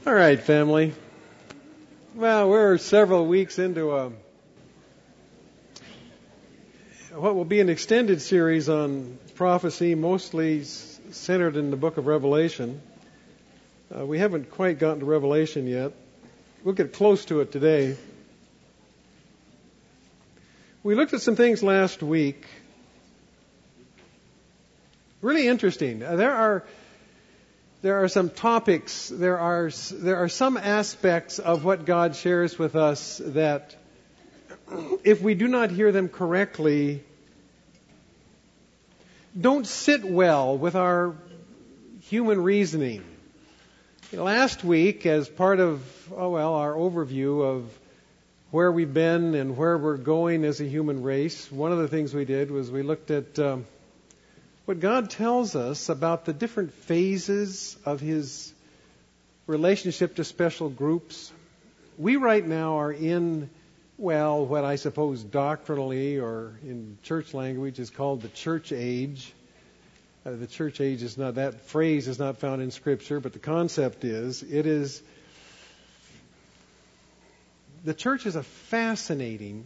All right, family. Well, we're several weeks into what will be an extended series on prophecy, mostly centered in the book of Revelation. We haven't quite gotten to Revelation yet. We'll get close to it today. We looked at some things last week. Really interesting. There are some topics, there are some aspects of what God shares with us that if we do not hear them correctly, don't sit well with our human reasoning. Last week, as part of our overview of where we've been and where we're going as a human race, one of the things we did was we looked at what God tells us about the different phases of His relationship to special groups. We right now are in, what I suppose doctrinally or in church language is called the church age. The church age is not, that phrase is not found in Scripture, but the concept is, the church is a fascinating,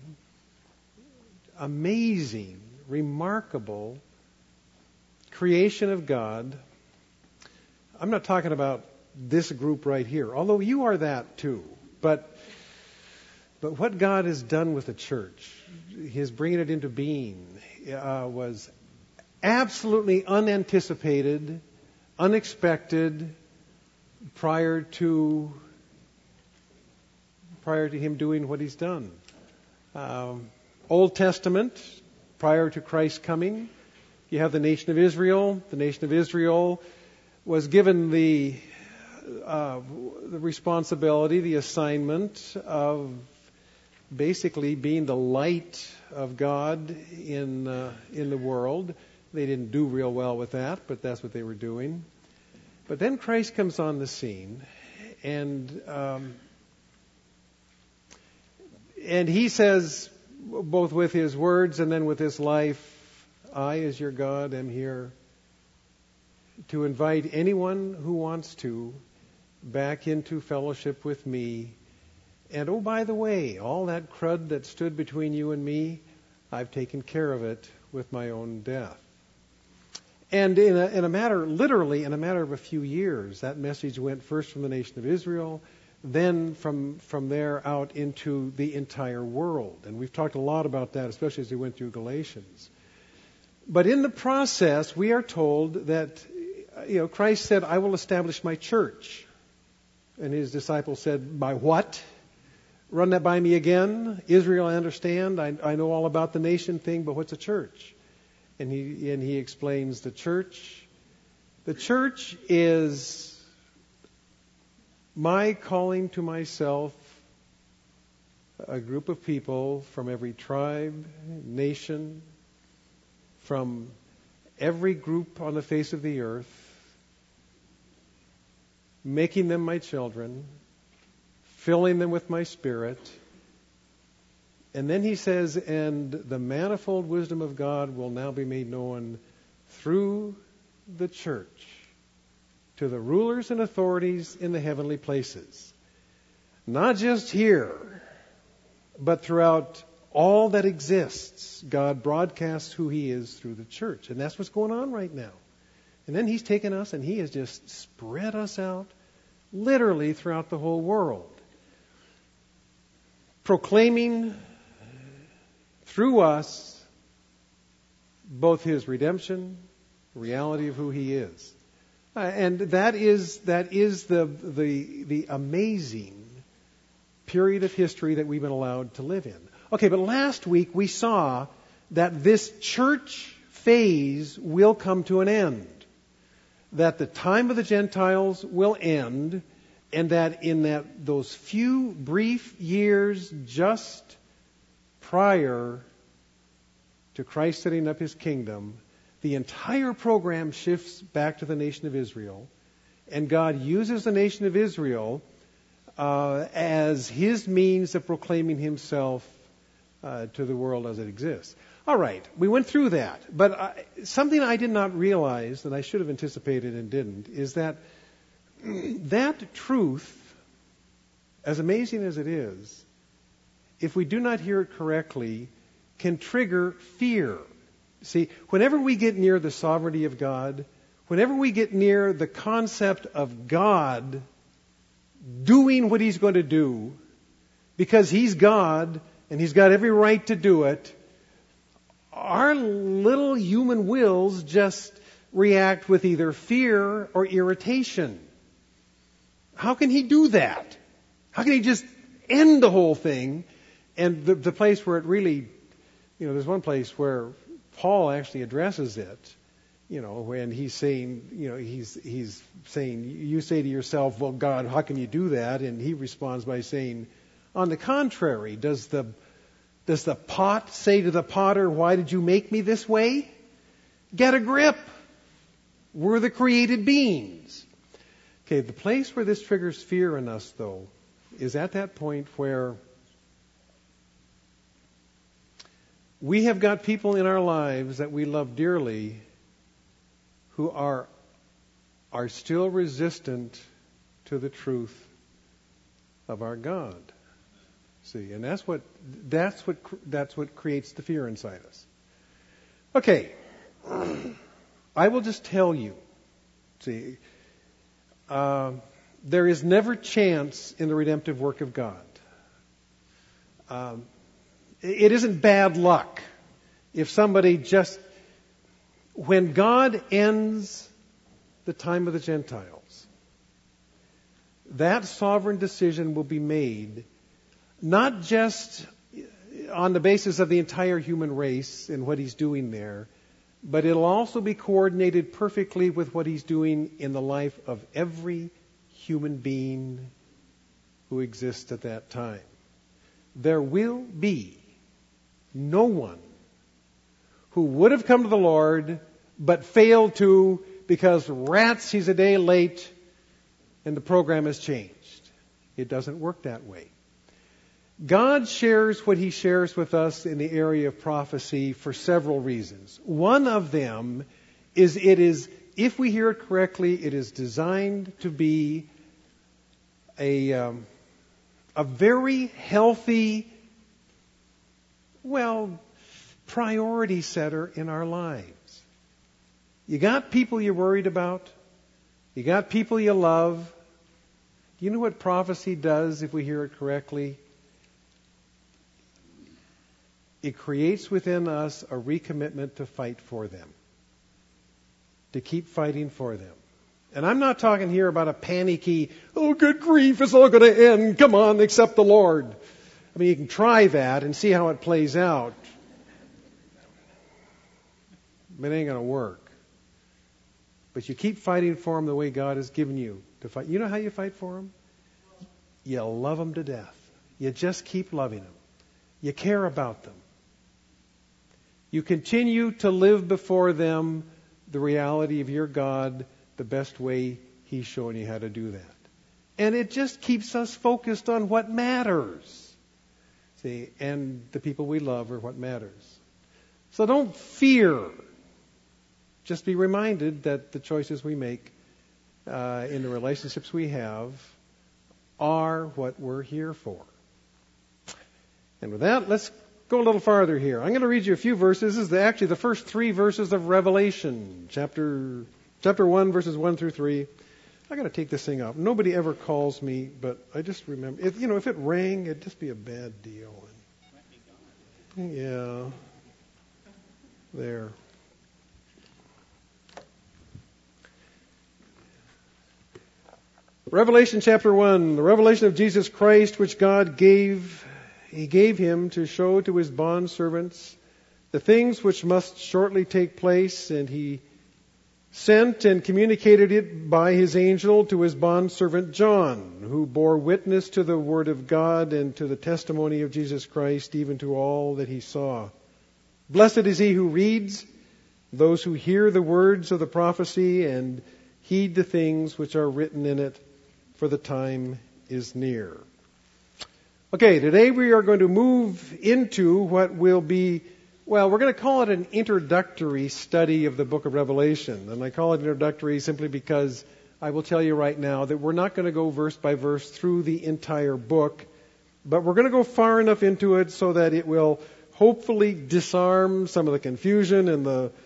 amazing, remarkable creation of God. I'm not talking about this group right here, although you are that too. But what God has done with the church, His bringing it into being, was absolutely unanticipated, unexpected prior to Him doing what He's done. Old Testament, prior to Christ's coming, you have the nation of Israel. The nation of Israel was given the responsibility, the assignment of basically being the light of God in the world. They didn't do real well with that, but that's what they were doing. But then Christ comes on the scene, and He says, both with His words and then with His life, I, as your God, am here to invite anyone who wants to back into fellowship with me. And oh, by the way, all that crud that stood between you and me, I've taken care of it with my own death. And literally in a matter of a few years, that message went first from the nation of Israel, then from there out into the entire world. And we've talked a lot about that, especially as we went through Galatians. But in the process, we are told that, Christ said, I will establish my church. And His disciples said, by what? Run that by me again. Israel, I understand. I know all about the nation thing, but what's a church? And he explains the church. The church is my calling to myself a group of people from every tribe, nation, from every group on the face of the earth, making them my children, filling them with my Spirit. And then He says, and the manifold wisdom of God will now be made known through the church to the rulers and authorities in the heavenly places. Not just here, but throughout all that exists. God broadcasts who He is through the church. And that's what's going on right now. And then He's taken us and He has just spread us out literally throughout the whole world, proclaiming through us both His redemption, the reality of who He is. And that is the amazing period of history that we've been allowed to live in. Okay, but last week we saw that this church phase will come to an end. That the time of the Gentiles will end, and that in those few brief years just prior to Christ setting up His kingdom, the entire program shifts back to the nation of Israel, and God uses the nation of Israel as His means of proclaiming Himself to the world as it exists. All right, we went through that. But something I did not realize, and I should have anticipated and didn't, is that that truth as amazing as it is, if we do not hear it correctly, can trigger fear. See, whenever we get near the sovereignty of God, whenever we get near the concept of God doing what He's going to do, because He's God and He's got every right to do it, our little human wills just react with either fear or irritation. How can He do that? How can He just end the whole thing? And the place where it really, there's one place where Paul actually addresses it, when he's saying, he's saying, you say to yourself, well, God, how can you do that? And he responds by saying, on the contrary, does the pot say to the potter, why did you make me this way? Get a grip. We're the created beings. Okay, the place where this triggers fear in us, though, is at that point where we have got people in our lives that we love dearly who are still resistant to the truth of our God. See, and that's what creates the fear inside us. Okay, I will just tell you. See, there is never chance in the redemptive work of God. It isn't bad luck if somebody just, when God ends the time of the Gentiles, that sovereign decision will be made not just on the basis of the entire human race and what He's doing there, but it'll also be coordinated perfectly with what He's doing in the life of every human being who exists at that time. There will be no one who would have come to the Lord but failed to because rats, he's a day late and the program has changed. It doesn't work that way. God shares what He shares with us in the area of prophecy for several reasons. One of them is if we hear it correctly, it is designed to be a very healthy, priority setter in our lives. You got people you're worried about. You got people you love. You know what prophecy does if we hear it correctly? It creates within us a recommitment to fight for them. To keep fighting for them. And I'm not talking here about a panicky, oh good grief, it's all going to end. Come on, accept the Lord. I mean, you can try that and see how it plays out. But it ain't going to work. But you keep fighting for them the way God has given you to fight. You know how you fight for them? You love them to death. You just keep loving them. You care about them. You continue to live before them the reality of your God the best way He's showing you how to do that. And it just keeps us focused on what matters. See, and the people we love are what matters. So don't fear. Just be reminded that the choices we make in the relationships we have are what we're here for. And with that, let's go a little farther here. I'm going to read you a few verses. This is actually the first 3 verses of Revelation, chapter 1, verses 1 through 3. I got to take this thing off. Nobody ever calls me, but I just remember. If it rang, it'd just be a bad deal. Yeah. There. Revelation chapter 1, the revelation of Jesus Christ, which God gave. He gave Him to show to His bondservants the things which must shortly take place, and He sent and communicated it by His angel to His bondservant John, who bore witness to the Word of God and to the testimony of Jesus Christ, even to all that he saw. Blessed is he who reads, those who hear the words of the prophecy and heed the things which are written in it, for the time is near. Okay, today we are going to move into what will be, we're going to call it an introductory study of the book of Revelation. And I call it introductory simply because I will tell you right now that we're not going to go verse by verse through the entire book, but we're going to go far enough into it so that it will hopefully disarm some of the confusion and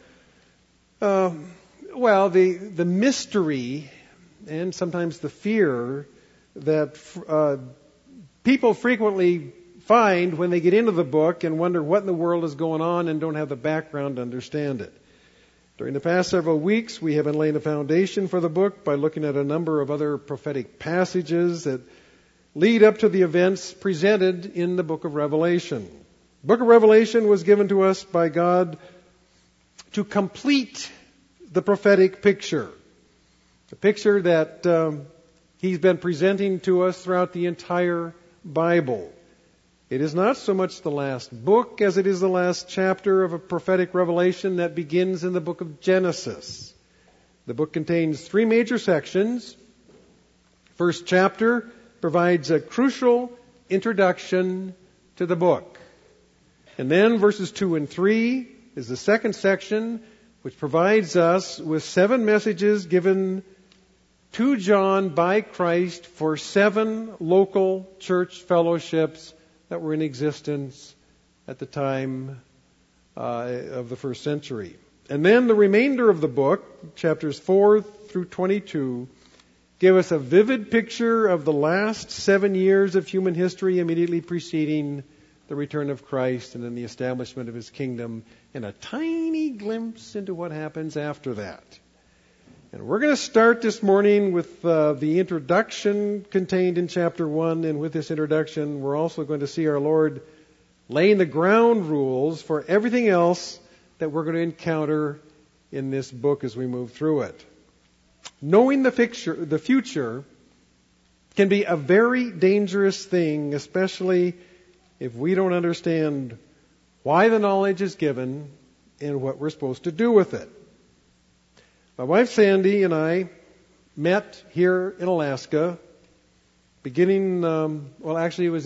the mystery and sometimes the fear that people frequently find when they get into the book and wonder what in the world is going on and don't have the background to understand it. During the past several weeks, we have been laying a foundation for the book by looking at a number of other prophetic passages that lead up to the events presented in the book of Revelation. The book of Revelation was given to us by God to complete the prophetic picture, the picture that He's been presenting to us throughout the entire Bible. It is not so much the last book as it is the last chapter of a prophetic revelation that begins in the book of Genesis. The book contains 3 major sections. First chapter provides a crucial introduction to the book. And then verses 2 and 3 is the second section, which provides us with 7 messages given to John by Christ for 7 local church fellowships that were in existence at the time of the first century. And then the remainder of the book, chapters 4 through 22, give us a vivid picture of the last 7 years of human history immediately preceding the return of Christ and then the establishment of His kingdom, and a tiny glimpse into what happens after that. And we're going to start this morning with the introduction contained in chapter 1, and with this introduction, we're also going to see our Lord laying the ground rules for everything else that we're going to encounter in this book as we move through it. Knowing the future can be a very dangerous thing, especially if we don't understand why the knowledge is given and what we're supposed to do with it. My wife Sandy and I met here in Alaska beginning, it was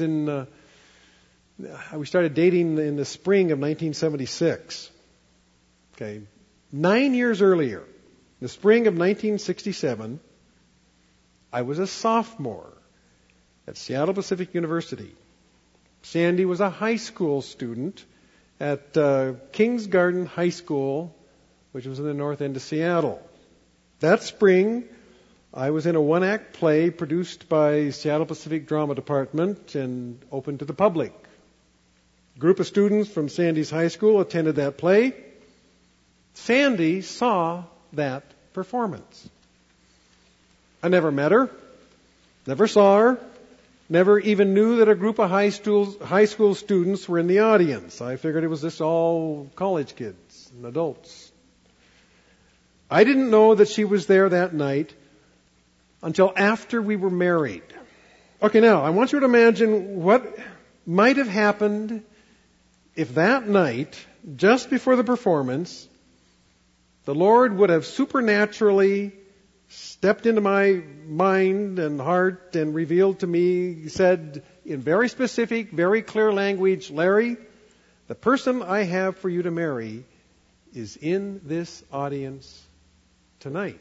we started dating in the spring of 1976. Okay. 9 years earlier, the spring of 1967, I was a sophomore at Seattle Pacific University. Sandy was a high school student at Kings Garden High School, which was in the north end of Seattle. That spring, I was in a 1-act play produced by Seattle Pacific Drama Department and open to the public. A group of students from Sandy's high school attended that play. Sandy saw that performance. I never met her, never saw her, never even knew that a group of high school students were in the audience. I figured it was just all college kids and adults. I didn't know that she was there that night until after we were married. Okay, now, I want you to imagine what might have happened if that night, just before the performance, the Lord would have supernaturally stepped into my mind and heart and revealed to me, said in very specific, very clear language, Larry, the person I have for you to marry is in this audience tonight.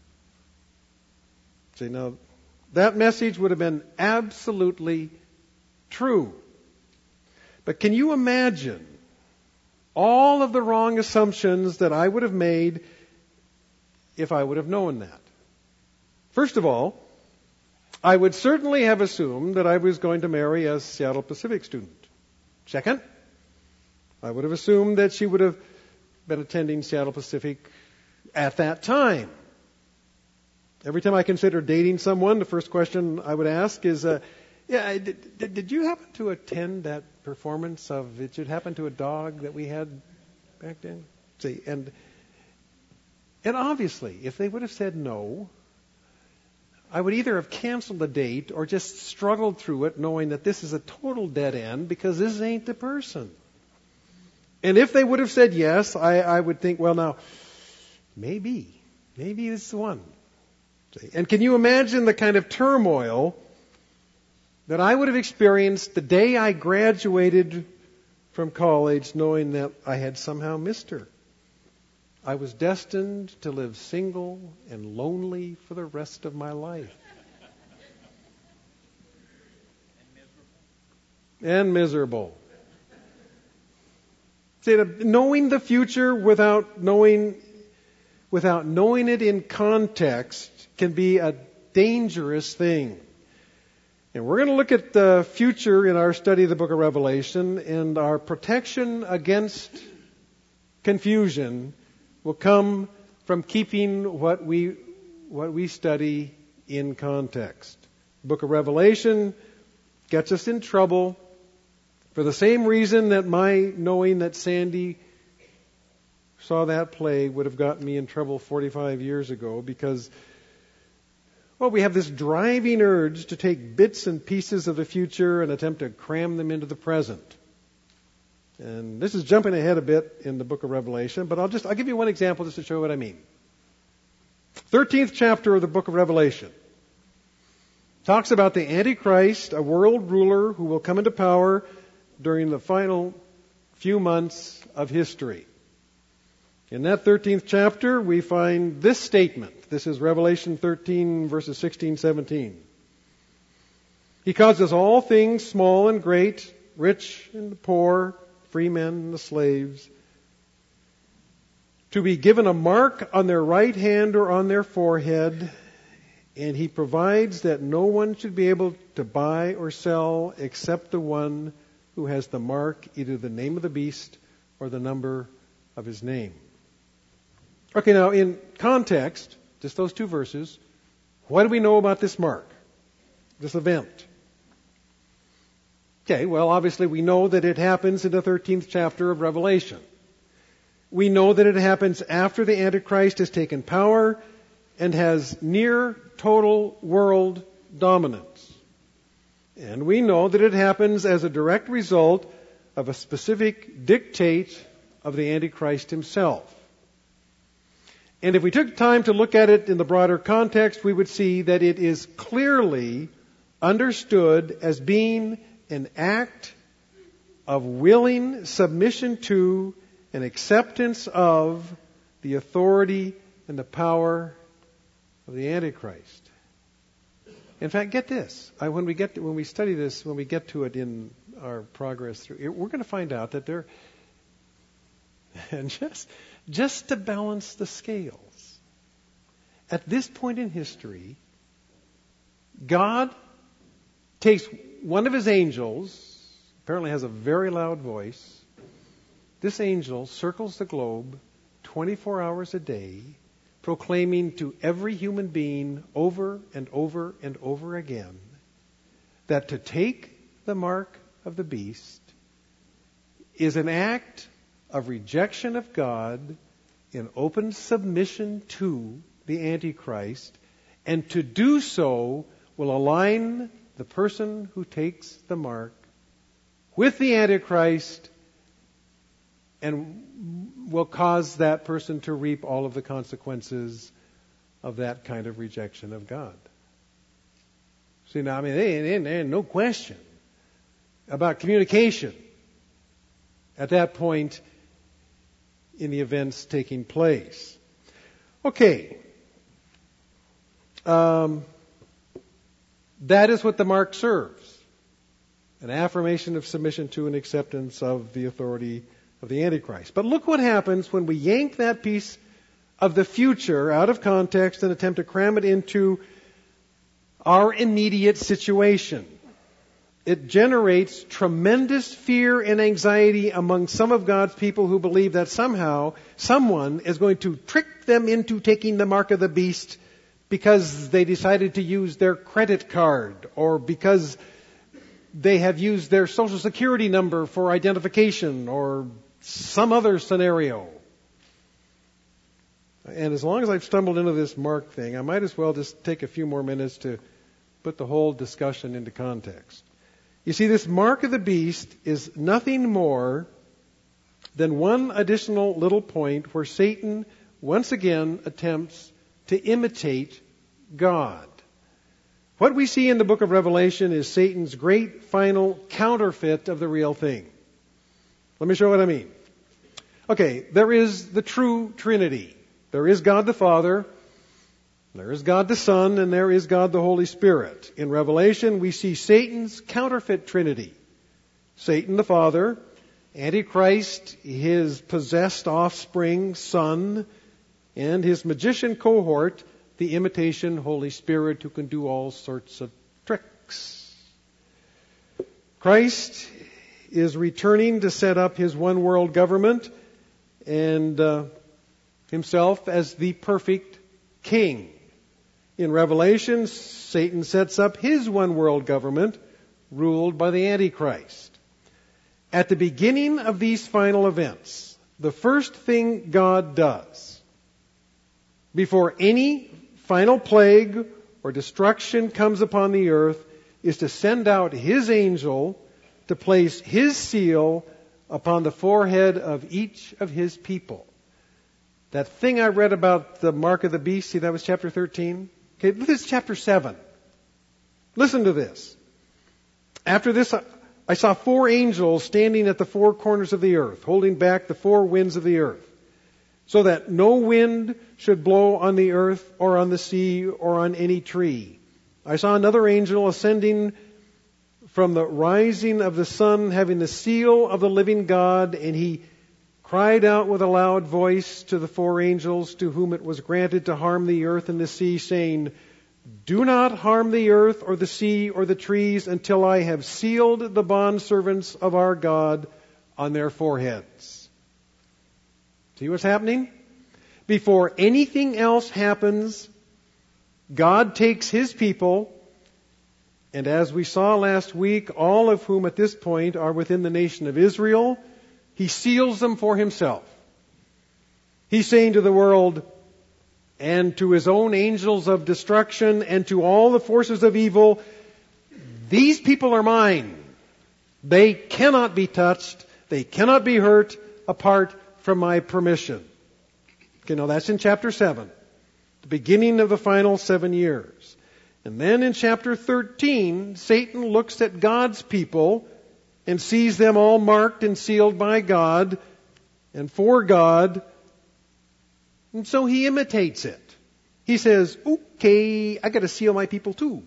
See, now, that message would have been absolutely true. But can you imagine all of the wrong assumptions that I would have made if I would have known that? First of all, I would certainly have assumed that I was going to marry a Seattle Pacific student. Second, I would have assumed that she would have been attending Seattle Pacific at that time. Every time I consider dating someone, the first question I would ask is, did you happen to attend that performance of It Should Happen to a Dog that we had back then? See, and obviously, if they would have said no, I would either have canceled the date or just struggled through it knowing that this is a total dead end because this ain't the person. And if they would have said yes, I would think, well, now, maybe this is the one. And can you imagine the kind of turmoil that I would have experienced the day I graduated from college knowing that I had somehow missed her? I was destined to live single and lonely for the rest of my life. And miserable. See, knowing the future without knowing it in context can be a dangerous thing. And we're going to look at the future in our study of the book of Revelation, and our protection against confusion will come from keeping what we study in context. The book of Revelation gets us in trouble for the same reason that my knowing that Sandy saw that play would have gotten me in trouble 45 years ago, because, well, we have this driving urge to take bits and pieces of the future and attempt to cram them into the present. And this is jumping ahead a bit in the book of Revelation, but I'll give you one example just to show what I mean. 13th chapter of the book of Revelation talks about the Antichrist, a world ruler who will come into power during the final few months of history. In that 13th chapter, we find this statement. This is Revelation 13, verses 16, 17. He causes all things, small and great, rich and poor, free men and the slaves, to be given a mark on their right hand or on their forehead, and he provides that no one should be able to buy or sell except the one who has the mark, either the name of the beast or the number of his name. Okay, now in context, just those two verses, what do we know about this mark, this event? Okay, well, obviously we know that it happens in the 13th chapter of Revelation. We know that it happens after the Antichrist has taken power and has near total world dominance. And we know that it happens as a direct result of a specific dictate of the Antichrist himself. And if we took time to look at it in the broader context, we would see that it is clearly understood as being an act of willing submission to and acceptance of the authority and the power of the Antichrist. In fact, get this. When we study this, when we get to it in our progress through it, we're going to find out that there, and just to balance the scales, at this point in history, God takes one of his angels, apparently has a very loud voice. This angel circles the globe 24 hours a day, proclaiming to every human being over and over and over again that to take the mark of the beast is an act of rejection of God in open submission to the Antichrist, and to do so will align the person who takes the mark with the Antichrist and will cause that person to reap all of the consequences of that kind of rejection of God. See, now, I mean, there ain't no question about communication at that point in the events taking place. Okay. That is what the mark serves. An affirmation of submission to and acceptance of the authority of the Antichrist. But look what happens when we yank that piece of the future out of context and attempt to cram it into our immediate situation. It generates tremendous fear and anxiety among some of God's people who believe that somehow someone is going to trick them into taking the mark of the beast because they decided to use their credit card, or because they have used their social security number for identification, or some other scenario. And as long as I've stumbled into this mark thing, I might as well just take a few more minutes to put the whole discussion into context. You see, this mark of the beast is nothing more than one additional little point where Satan once again attempts to imitate God. What we see in the book of Revelation is Satan's great final counterfeit of the real thing. Let me show what I mean. Okay, there is the true Trinity. There is God the Father, there is God the Son, and there is God the Holy Spirit. In Revelation, we see Satan's counterfeit Trinity. Satan the Father, Antichrist, his possessed offspring, son, and his magician cohort, the imitation Holy Spirit who can do all sorts of tricks. Christ is returning to set up his one world government and himself as the perfect king. In Revelation, Satan sets up his one world government ruled by the Antichrist. At the beginning of these final events, the first thing God does before any final plague or destruction comes upon the earth is to send out his angel to place his seal upon the forehead of each of his people. That thing I read about the mark of the beast, see, that was chapter 13. Okay, this is chapter 7. Listen to this. After this, I saw 4 angels standing at the 4 corners of the earth, holding back the 4 winds of the earth, so that no wind should blow on the earth or on the sea or on any tree. I saw another angel ascending from the rising of the sun, having the seal of the living God, and he cried out with a loud voice to the 4 angels to whom it was granted to harm the earth and the sea, saying, "Do not harm the earth or the sea or the trees until I have sealed the bondservants of our God on their foreheads." See what's happening? Before anything else happens, God takes his people, and as we saw last week, all of whom at this point are within the nation of Israel, he seals them for himself. He's saying to the world and to his own angels of destruction and to all the forces of evil, these people are mine. They cannot be touched. They cannot be hurt apart from my permission. Okay, now that's in chapter 7, the beginning of the final 7 years. And then in chapter 13, Satan looks at God's people and sees them all marked and sealed by God and for God. And so he imitates it. He says, okay, I got to seal my people too.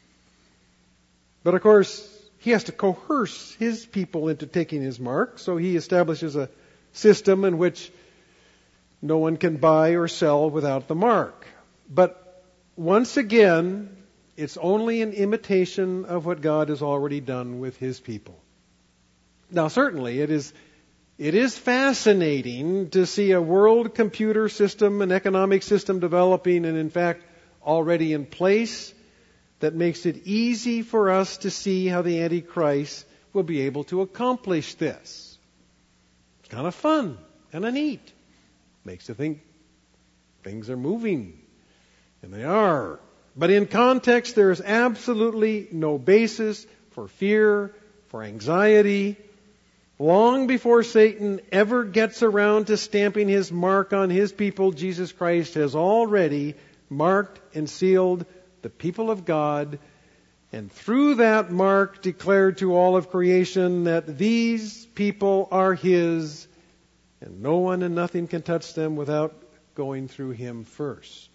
But of course, he has to coerce his people into taking his mark. So he establishes a system in which no one can buy or sell without the mark. But once again, it's only an imitation of what God has already done with his people. Now, certainly, it is fascinating to see a world computer system, an economic system developing and, in fact, already in place that makes it easy for us to see how the Antichrist will be able to accomplish this. It's kind of fun, kind of neat. Makes you think things are moving, and they are. But in context, there is absolutely no basis for fear, for anxiety. Long before Satan ever gets around to stamping his mark on his people, Jesus Christ has already marked and sealed the people of God, and through that mark declared to all of creation that these people are his, and no one and nothing can touch them without going through him first.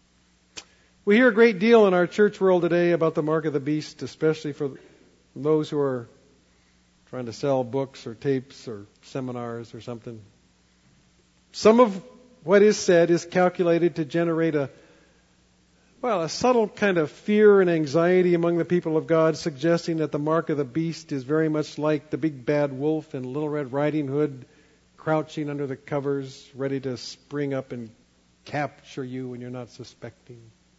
We hear a great deal in our church world today about the mark of the beast, especially for those who are trying to sell books or tapes or seminars or something. Some of what is said is calculated to generate a subtle kind of fear and anxiety among the people of God, suggesting that the mark of the beast is very much like the big bad wolf in Little Red Riding Hood, crouching under the covers, ready to spring up and capture you when you're not suspecting.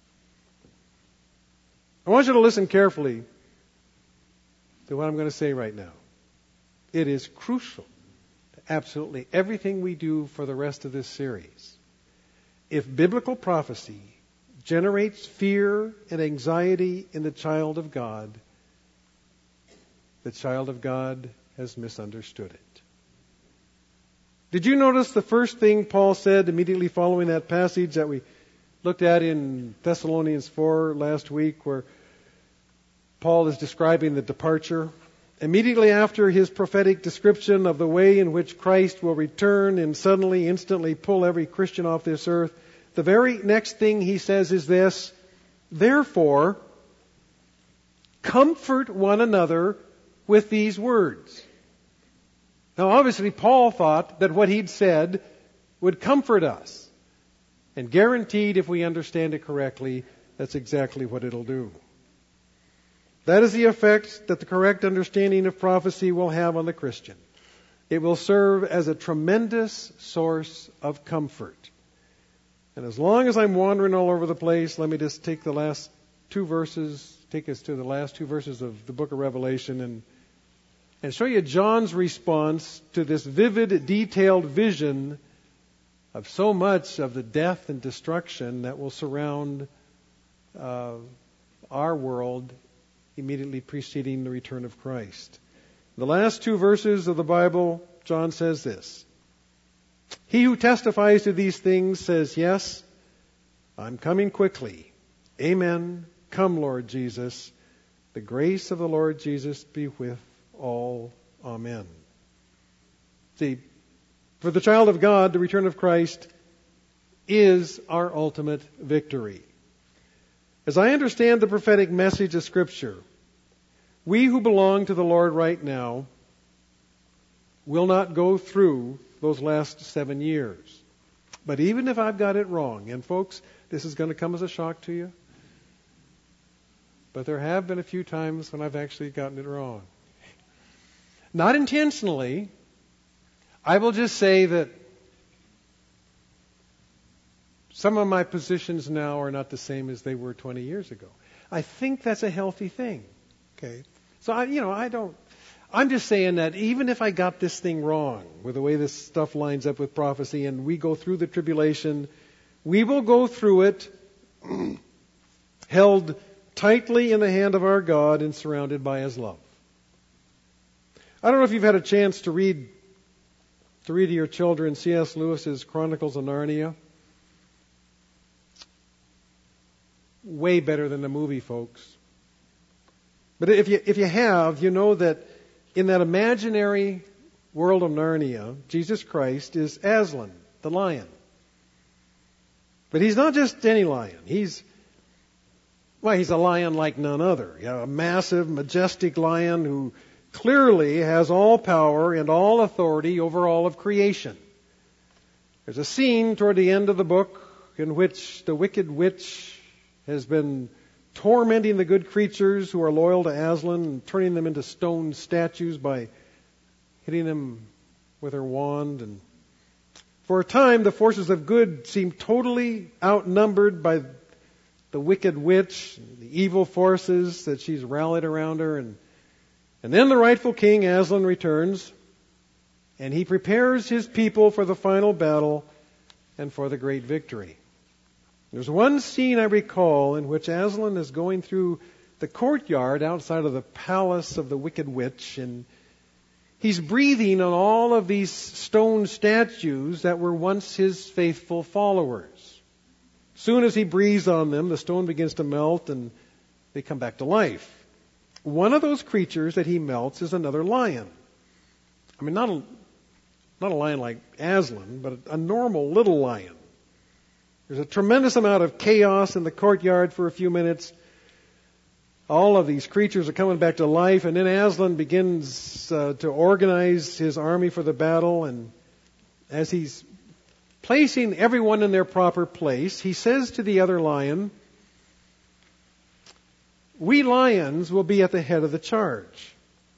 I want you to listen carefully to what I'm going to say right now. It is crucial to absolutely everything we do for the rest of this series. If biblical prophecy generates fear and anxiety in the child of God has misunderstood it. Did you notice the first thing Paul said immediately following that passage that we looked at in Thessalonians 4 last week, where Paul is describing the departure Immediately after his prophetic description of the way in which Christ will return and suddenly, instantly pull every Christian off this earth, the very next thing he says is this: therefore, comfort one another with these words. Now, obviously, Paul thought that what he'd said would comfort us. And guaranteed, if we understand it correctly, that's exactly what it'll do. That is the effect that the correct understanding of prophecy will have on the Christian. It will serve as a tremendous source of comfort. And as long as I'm wandering all over the place, let me just take us to the last two verses of the book of Revelation and show you John's response to this vivid, detailed vision of so much of the death and destruction that will surround our world immediately preceding the return of Christ. The last two verses of the Bible, John says this: he who testifies to these things says, yes, I'm coming quickly. Amen. Come, Lord Jesus. The grace of the Lord Jesus be with all. Amen. See, for the child of God, the return of Christ is our ultimate victory. As I understand the prophetic message of Scripture, we who belong to the Lord right now will not go through those last 7 years. But even if I've got it wrong, and folks, this is going to come as a shock to you, but there have been a few times when I've actually gotten it wrong. Not intentionally. I will just say that some of my positions now are not the same as they were 20 years ago. I think that's a healthy thing. Okay, so I'm just saying that even if I got this thing wrong with the way this stuff lines up with prophecy, and we go through the tribulation, we will go through it held tightly in the hand of our God and surrounded by His love. I don't know if you've had a chance to read to your children C.S. Lewis's Chronicles of Narnia. Way better than the movie, folks. But if you have, you know that in that imaginary world of Narnia, Jesus Christ is Aslan, the lion. But he's not just any lion. He's a lion like none other. A massive, majestic lion who clearly has all power and all authority over all of creation. There's a scene toward the end of the book in which the wicked witch has been tormenting the good creatures who are loyal to Aslan and turning them into stone statues by hitting them with her wand. And for a time, the forces of good seemed totally outnumbered by the wicked witch, the evil forces that she's rallied around her. And then the rightful king, Aslan, returns, and he prepares his people for the final battle and for the great victory. There's one scene I recall in which Aslan is going through the courtyard outside of the palace of the wicked witch, and he's breathing on all of these stone statues that were once his faithful followers. Soon as he breathes on them, the stone begins to melt and they come back to life. One of those creatures that he melts is another lion. I mean, not a lion like Aslan, but a normal little lion. There's a tremendous amount of chaos in the courtyard for a few minutes. All of these creatures are coming back to life, and then Aslan begins to organize his army for the battle, and as he's placing everyone in their proper place, he says to the other lion, "We lions will be at the head of the charge."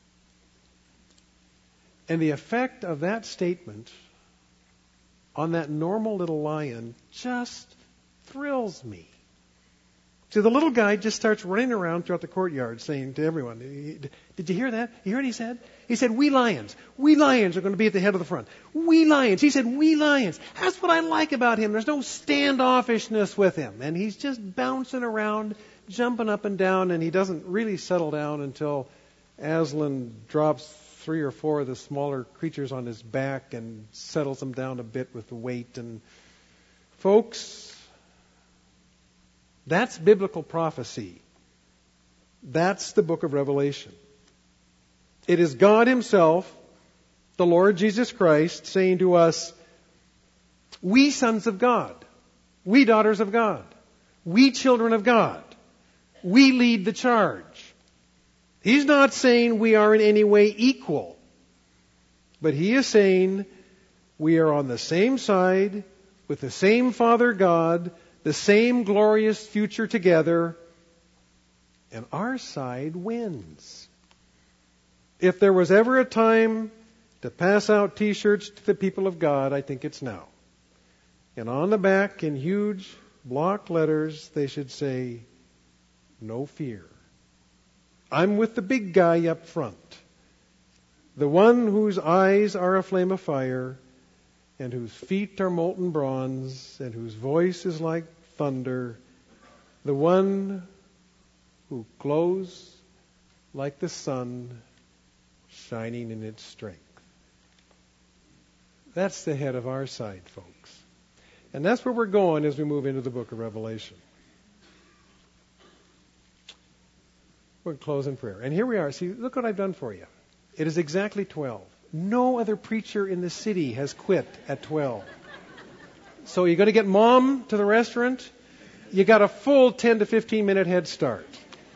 And the effect of that statement on that normal little lion just thrills me. So the little guy just starts running around throughout the courtyard saying to everyone, "Did you hear that? You hear what he said? He said, we lions are going to be at the head of the front. We lions." He said, "We lions." That's what I like about him. There's no standoffishness with him. And he's just bouncing around, jumping up and down, and he doesn't really settle down until Aslan drops 3 or 4 of the smaller creatures on his back and settles them down a bit with the weight. And folks, that's biblical prophecy. That's the book of Revelation. It is God Himself, the Lord Jesus Christ, saying to us, we sons of God, we daughters of God, we children of God, we lead the charge. He's not saying we are in any way equal, but He is saying we are on the same side with the same Father God, the same glorious future together, and our side wins. If there was ever a time to pass out T-shirts to the people of God, I think it's now. And on the back, in huge block letters, they should say, no fear. I'm with the big guy up front. The one whose eyes are a flame of fire, and whose feet are molten bronze, and whose voice is like thunder. The one who glows like the sun, shining in its strength. That's the head of our side, folks. And that's where we're going as we move into the book of Revelation. We'll close in prayer. And here we are. See, look what I've done for you. It is exactly 12. No other preacher in the city has quit at 12. So you're going to get mom to the restaurant, you got a full 10 to 15 minute head start.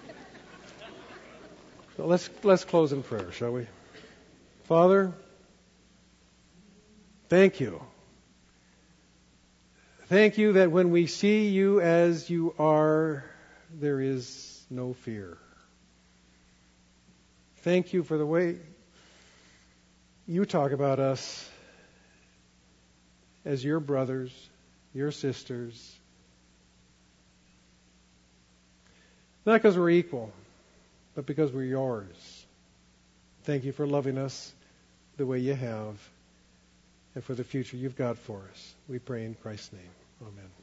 So let's close in prayer, shall we? Father, thank you. Thank you that when we see you as you are, there is no fear. Thank you for the way you talk about us as your brothers, your sisters. Not because we're equal, but because we're yours. Thank you for loving us the way you have and for the future you've got for us. We pray in Christ's name. Amen.